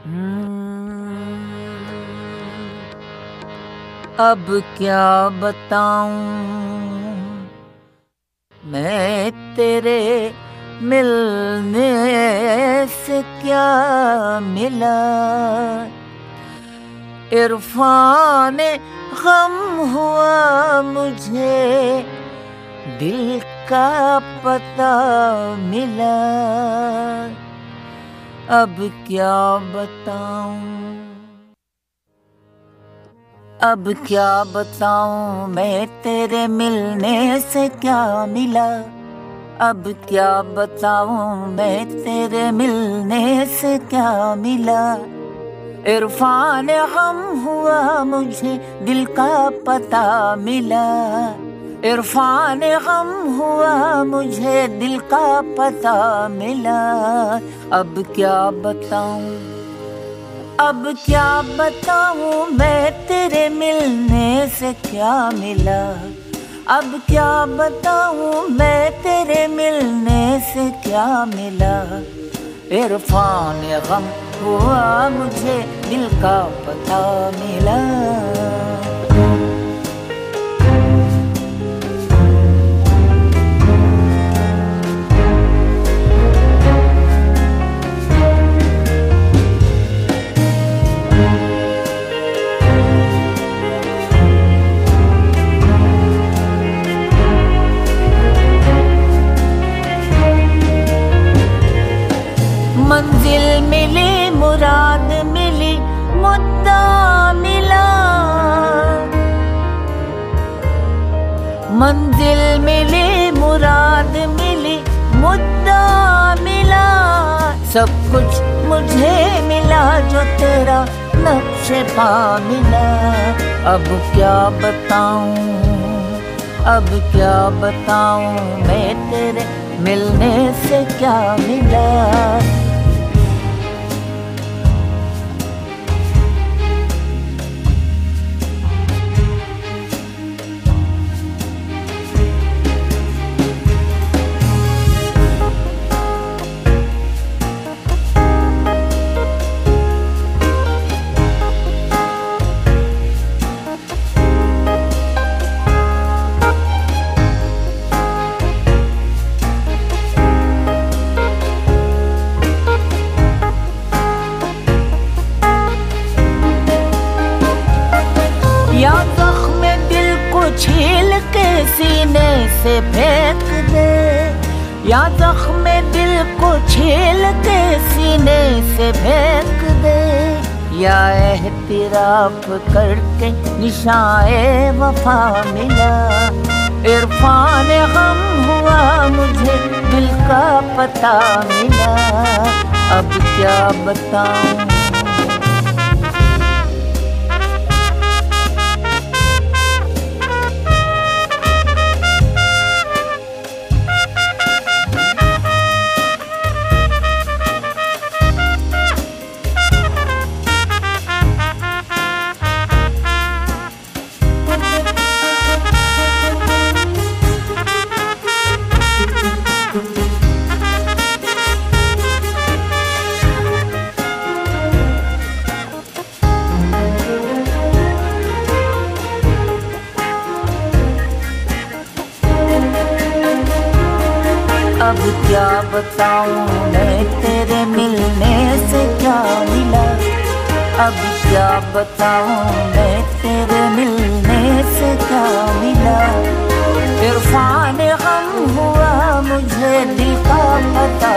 अब क्या बताऊं मैं तेरे मिलने से क्या मिला। इरफान गम हुआ मुझे, दिल का पता मिला। अब क्या बताऊं, अब क्या बताऊं मैं तेरे मिलने से क्या मिला। अब क्या बताऊं मैं तेरे मिलने से क्या मिला। इरफान गम हुआ मुझे, दिल का पता मिला। इरफान गम हुआ मुझे, दिल का पता मिला। अब क्या बताऊं, अब क्या बताऊं मैं तेरे मिलने से क्या मिला। अब क्या बताऊं मैं तेरे मिलने से क्या मिला। इरफान गम हुआ मुझे, दिल का पता मिला। मंजिल मिली, मुराद मिली, मुद्दा मिला। मंजिल मिली, मुराद मिली, मुद्दा मिला। सब कुछ मुझे मिला जो तेरा नक्शे पा मिला। अब क्या बताऊं, अब क्या बताऊं मैं तेरे मिलने से क्या मिला। या जख्म दिल को छील के सीने से फेंक दे। या जख्म दिल को छील के सीने से फेंक दे। या एहतिराफ करके निशाए वफा मिला। इरफान गम हुआ मुझे, दिल का पता मिला। अब क्या बताऊं, अब क्या बताऊं मैं तेरे मिलने से क्या मिला। अब क्या बताऊं मैं तेरे मिलने से क्या मिला। इरफान गम हुआ मुझे, दिल का पता